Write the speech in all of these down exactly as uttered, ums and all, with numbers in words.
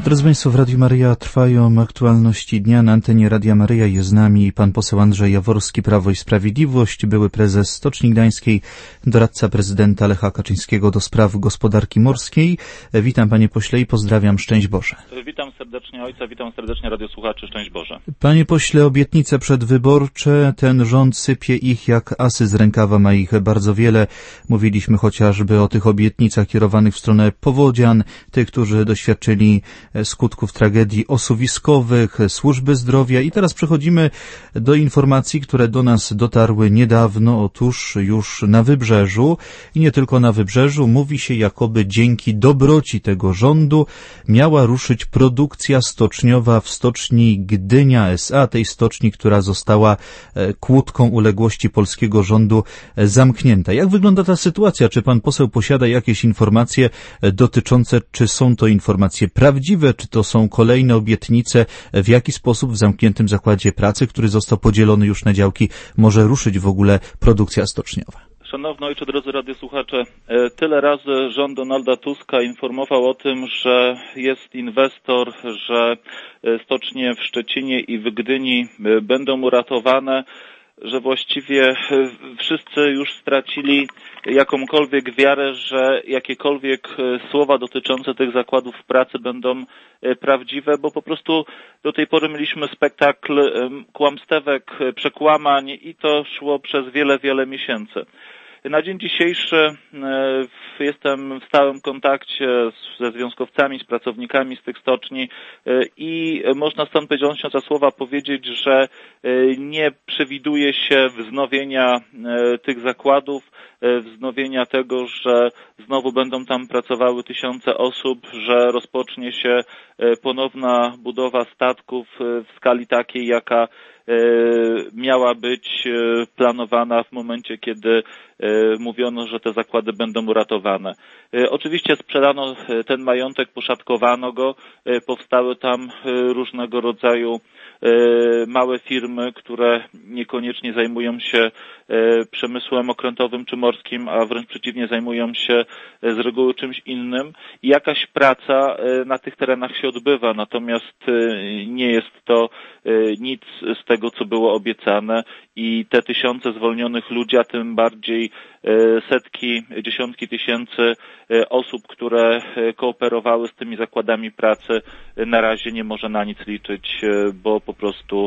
Drodzy Państwo, w Radiu Maryja trwają aktualności dnia. Na antenie Radia Maryja jest z nami pan poseł Andrzej Jaworski, Prawo i Sprawiedliwość, były prezes Stoczni Gdańskiej, doradca prezydenta Lecha Kaczyńskiego do spraw gospodarki morskiej. Witam panie pośle i pozdrawiam. Szczęść Boże. Witam serdecznie ojca, witam serdecznie radiosłuchaczy. Szczęść Boże. Panie pośle, obietnice przedwyborcze, ten rząd sypie ich jak asy z rękawa, ma ich bardzo wiele. Mówiliśmy chociażby o tych obietnicach kierowanych w stronę powodzian, tych, którzy doświadczyli skutków tragedii osuwiskowych, służby zdrowia. I teraz przechodzimy do informacji, które do nas dotarły niedawno. Otóż już na Wybrzeżu i nie tylko na Wybrzeżu mówi się, jakoby dzięki dobroci tego rządu miała ruszyć produkcja stoczniowa w stoczni Gdynia S A, tej stoczni, która została kłódką uległości polskiego rządu zamknięta. Jak wygląda ta sytuacja? Czy pan poseł posiada jakieś informacje dotyczące, czy są to informacje prawdziwe, czy to są kolejne obietnice, w jaki sposób w zamkniętym zakładzie pracy, który został podzielony już na działki, może ruszyć w ogóle produkcja stoczniowa? Szanowny ojcze, drodzy radiosłuchacze, tyle razy rząd Donalda Tuska informował o tym, że jest inwestor, że stocznie w Szczecinie i w Gdyni będą uratowane, że właściwie wszyscy już stracili jakąkolwiek wiarę, że jakiekolwiek słowa dotyczące tych zakładów pracy będą prawdziwe, bo po prostu do tej pory mieliśmy spektakl kłamstewek, przekłamań i to szło przez wiele, wiele miesięcy. Na dzień dzisiejszy jestem w stałym kontakcie ze związkowcami, z pracownikami z tych stoczni i można stąd powiedziawszy za słowa powiedzieć, że nie przewiduje się wznowienia tych zakładów, wznowienia tego, że znowu będą tam pracowały tysiące osób, że rozpocznie się ponowna budowa statków w skali takiej, jaka miała być planowana w momencie, kiedy mówiono, że te zakłady będą uratowane. Oczywiście sprzedano ten majątek, poszatkowano go, powstały tam różnego rodzaju małe firmy, które niekoniecznie zajmują się przemysłem okrętowym czy morskim, a wręcz przeciwnie, zajmują się z reguły czymś innym i jakaś praca na tych terenach się odbywa, natomiast nie jest to nic z tego, co było obiecane i te tysiące zwolnionych ludzi, a tym bardziej setki, dziesiątki tysięcy osób, które kooperowały z tymi zakładami pracy, na razie nie może na nic liczyć, bo po prostu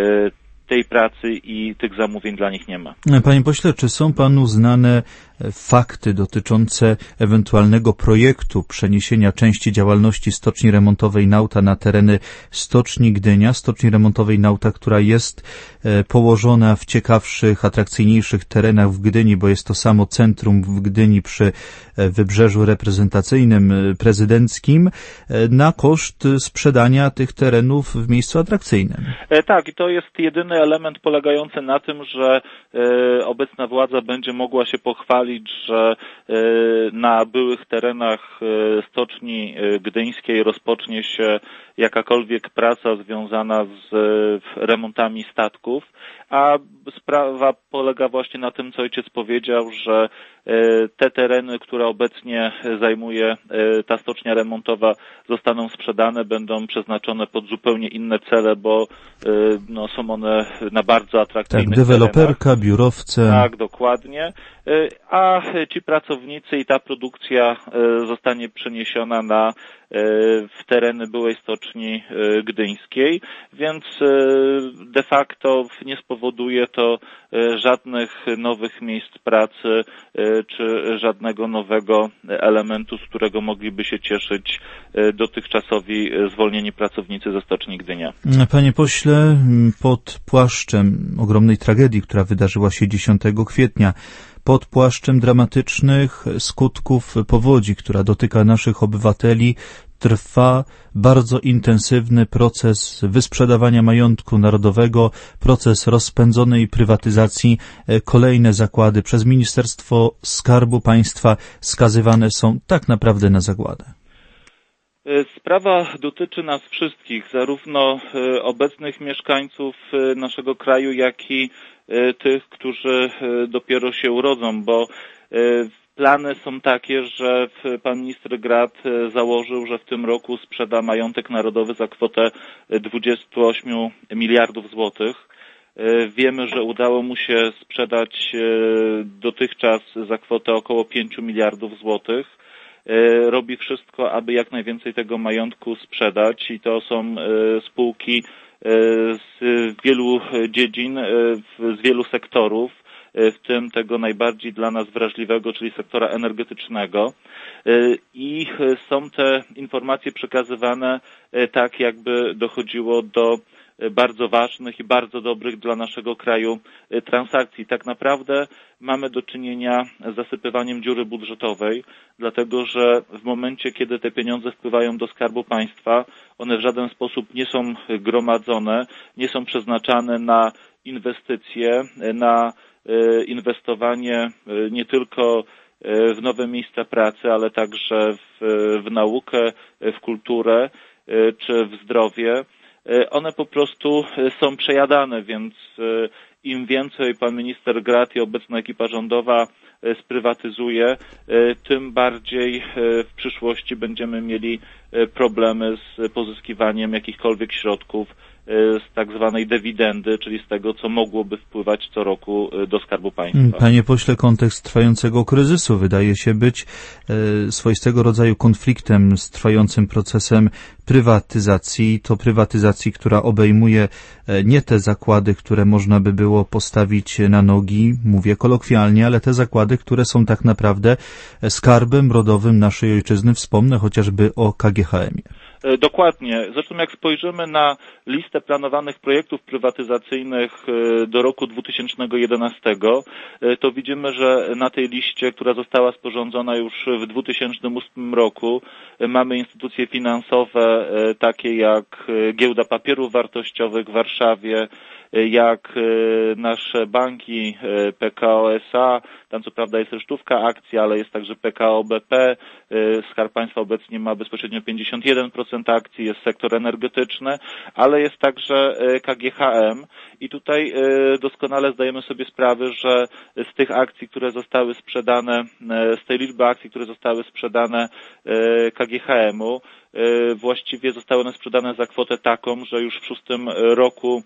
tej pracy i tych zamówień dla nich nie ma. Panie pośle, czy są panu znane fakty dotyczące ewentualnego projektu przeniesienia części działalności stoczni remontowej Nauta na tereny stoczni Gdynia, stoczni remontowej Nauta, która jest położona w ciekawszych, atrakcyjniejszych terenach w Gdyni, bo jest to samo centrum w Gdyni przy wybrzeżu reprezentacyjnym, prezydenckim, na koszt sprzedania tych terenów w miejscu atrakcyjnym? Tak, i to jest jedyny element polegający na tym, że obecna władza będzie mogła się pochwalić, że na byłych terenach stoczni gdyńskiej rozpocznie się jakakolwiek praca związana z remontami statków, a sprawa polega właśnie na tym, co ojciec powiedział, że te tereny, które obecnie zajmuje ta stocznia remontowa, zostaną sprzedane, będą przeznaczone pod zupełnie inne cele, bo no, są one na bardzo atrakcyjnych tak, deweloperka, terenach. Biurowce. Tak, dokładnie. A ci pracownicy i ta produkcja zostanie przeniesiona na w tereny byłej stoczni gdyńskiej, więc de facto nie spowoduje to żadnych nowych miejsc pracy czy żadnego nowego elementu, z którego mogliby się cieszyć dotychczasowi zwolnieni pracownicy ze stoczni Gdynia. Panie pośle, pod płaszczem ogromnej tragedii, która wydarzyła się dziesiątego kwietnia, pod płaszczem dramatycznych skutków powodzi, która dotyka naszych obywateli, trwa bardzo intensywny proces wysprzedawania majątku narodowego, proces rozpędzonej prywatyzacji. Kolejne zakłady przez Ministerstwo Skarbu Państwa skazywane są tak naprawdę na zagładę. Sprawa dotyczy nas wszystkich, zarówno obecnych mieszkańców naszego kraju, jak i tych, którzy dopiero się urodzą, bo Plany są takie, że pan minister Grad założył, że w tym roku sprzeda majątek narodowy za kwotę dwudziestu ośmiu miliardów złotych. Wiemy, że udało mu się sprzedać dotychczas za kwotę około pięciu miliardów złotych. Robi wszystko, aby jak najwięcej tego majątku sprzedać i to są spółki z wielu dziedzin, z wielu sektorów, w tym tego najbardziej dla nas wrażliwego, czyli sektora energetycznego. I są te informacje przekazywane tak, jakby dochodziło do bardzo ważnych i bardzo dobrych dla naszego kraju transakcji. Tak naprawdę mamy do czynienia z zasypywaniem dziury budżetowej, dlatego że w momencie, kiedy te pieniądze wpływają do Skarbu Państwa, one w żaden sposób nie są gromadzone, nie są przeznaczane na inwestycje, na inwestowanie nie tylko w nowe miejsca pracy, ale także w, w naukę, w kulturę czy w zdrowie. One po prostu są przejadane, więc im więcej pan minister Grad i obecna ekipa rządowa sprywatyzuje, tym bardziej w przyszłości będziemy mieli problemy z pozyskiwaniem jakichkolwiek środków z tak zwanej dywidendy, czyli z tego, co mogłoby wpływać co roku do Skarbu Państwa. Panie pośle, kontekst trwającego kryzysu wydaje się być e, swoistego rodzaju konfliktem z trwającym procesem prywatyzacji. To prywatyzacji, która obejmuje e, nie te zakłady, które można by było postawić na nogi, mówię kolokwialnie, ale te zakłady, które są tak naprawdę skarbem rodowym naszej ojczyzny. Wspomnę chociażby o K G H M-ie. Dokładnie. Zresztą jak spojrzymy na listę planowanych projektów prywatyzacyjnych do roku dwa tysiące jedenastego, to widzimy, że na tej liście, która została sporządzona już w dwa tysiące ósmym roku, mamy instytucje finansowe takie jak Giełda Papierów Wartościowych w Warszawie, jak nasze banki P K O S A, tam co prawda jest resztówka akcji, ale jest także P K O B P, Skarb Państwa obecnie ma bezpośrednio pięćdziesiąt jeden procent akcji, jest sektor energetyczny, ale jest także K G H M i tutaj doskonale zdajemy sobie sprawę, że z tych akcji, które zostały sprzedane, z tej liczby akcji, które zostały sprzedane K G H M-u, właściwie zostały one sprzedane za kwotę taką, że już w szóstym roku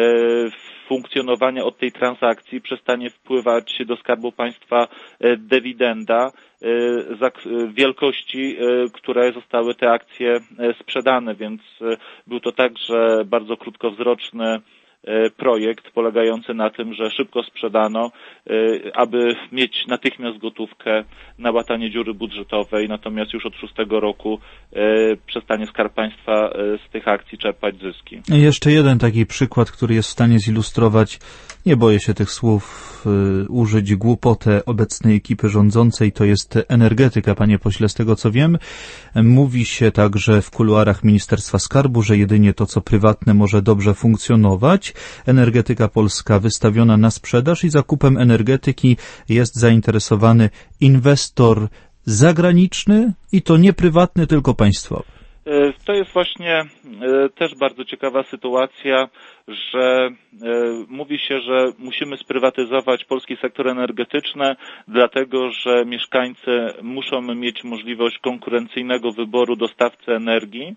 funkcjonowania od tej transakcji przestanie wpływać do Skarbu Państwa dywidenda za wielkości, które zostały te akcje sprzedane, więc był to także bardzo krótkowzroczny projekt polegający na tym, że szybko sprzedano, aby mieć natychmiast gotówkę na łatanie dziury budżetowej, natomiast już od szóstego roku przestanie Skarb Państwa z tych akcji czerpać zyski. Jeszcze jeden taki przykład, który jest w stanie zilustrować, nie boję się tych słów użyć, głupotę obecnej ekipy rządzącej, to jest energetyka, panie pośle, z tego co wiem. Mówi się także w kuluarach Ministerstwa Skarbu, że jedynie to, co prywatne, może dobrze funkcjonować. Energetyka polska wystawiona na sprzedaż i zakupem energetyki jest zainteresowany inwestor zagraniczny i to nie prywatny, tylko państwowy. To jest właśnie też bardzo ciekawa sytuacja, że mówi się, że musimy sprywatyzować polski sektor energetyczny, dlatego że mieszkańcy muszą mieć możliwość konkurencyjnego wyboru dostawcy energii,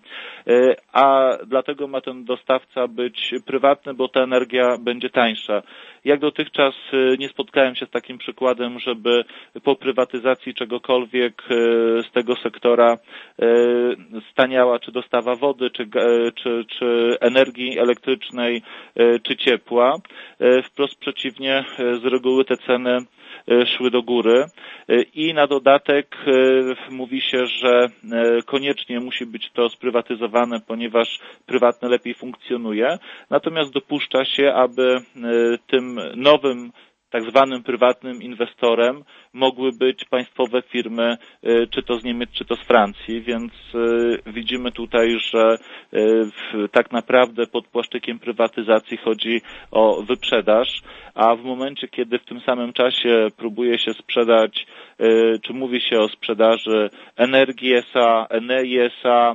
a dlatego ma ten dostawca być prywatny, bo ta energia będzie tańsza. Jak dotychczas nie spotkałem się z takim przykładem, żeby po prywatyzacji czegokolwiek z tego sektora staniała czy dostawa wody, czy, czy, czy energii elektrycznej, czy ciepła. Wprost przeciwnie, z reguły te ceny szły do góry i na dodatek mówi się, że koniecznie musi być to sprywatyzowane, ponieważ prywatne lepiej funkcjonuje, natomiast dopuszcza się, aby tym nowym tak zwanym prywatnym inwestorem mogły być państwowe firmy, czy to z Niemiec, czy to z Francji, więc widzimy tutaj, że tak naprawdę pod płaszczykiem prywatyzacji chodzi o wyprzedaż, a w momencie, kiedy w tym samym czasie próbuje się sprzedać, czy mówi się o sprzedaży Energii S A, Enei S A,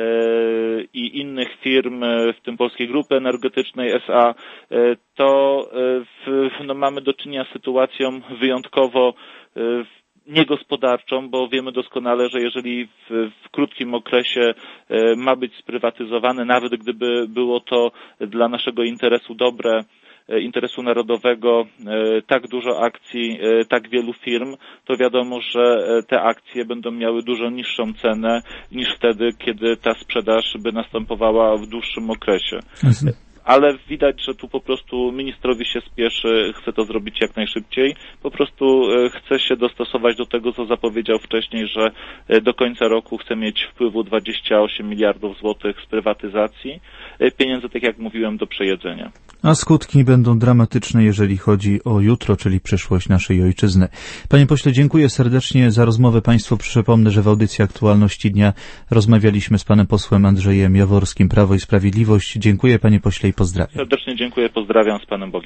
i innych firm, w tym Polskiej Grupy Energetycznej S A, to no, mamy do czynienia z sytuacją wyjątkowo niegospodarczą, bo wiemy doskonale, że jeżeli w, w krótkim okresie ma być sprywatyzowane, nawet gdyby było to dla naszego interesu dobre, interesu narodowego, tak dużo akcji, tak wielu firm, to wiadomo, że te akcje będą miały dużo niższą cenę niż wtedy, kiedy ta sprzedaż by następowała w dłuższym okresie. Ale widać, że tu po prostu ministrowi się spieszy, chce to zrobić jak najszybciej. Po prostu chce się dostosować do tego, co zapowiedział wcześniej, że do końca roku chce mieć wpływu dwadzieścia osiem miliardów złotych z prywatyzacji. Pieniędzy, tak jak mówiłem, do przejedzenia. A skutki będą dramatyczne, jeżeli chodzi o jutro, czyli przyszłość naszej ojczyzny. Panie pośle, dziękuję serdecznie za rozmowę. Państwu przypomnę, że w audycji Aktualności Dnia rozmawialiśmy z panem posłem Andrzejem Jaworskim, Prawo i Sprawiedliwość. Dziękuję panie pośle i pozdrawiam. Serdecznie dziękuję, pozdrawiam, z Panem Bogiem.